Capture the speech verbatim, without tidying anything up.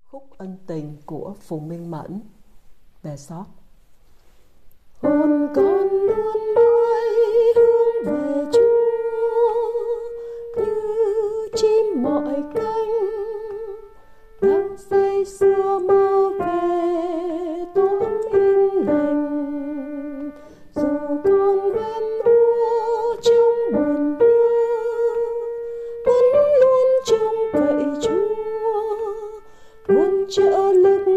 Khúc ân tình của Phùng Minh Mẫn. Về sót. Hồn con luôn mãi hướng về Chúa, như chim mọi cánh đang say sưa mơ về tối yên lành. Dù con bên úa trong buồn nhớ, vẫn luôn trông cậy Chúa, luôn trợ lực